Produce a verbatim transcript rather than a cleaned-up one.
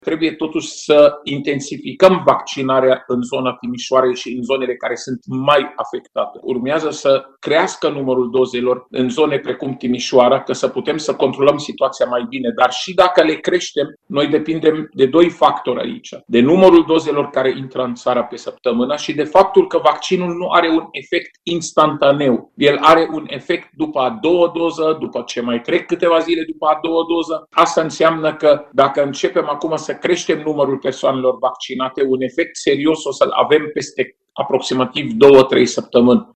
trebuie totuși să intensificăm vaccinarea în zona Timișoarei și în zonele care sunt mai afectate. Urmează să crească numărul dozelor în zone precum Timișoara, că să putem să controlăm situația mai bine, dar și dacă le creștem, noi depindem de doi factori aici. De numărul dozelor care intră în țară pe săptămână și de faptul că vaccinul nu are un efect instantaneu. El are un efect după a doua doză, după ce mai trec câteva zile după a doua doză. Asta înseamnă că dacă începem acum să creștem numărul persoanelor vaccinate, un efect serios o să-l avem peste aproximativ două trei săptămâni.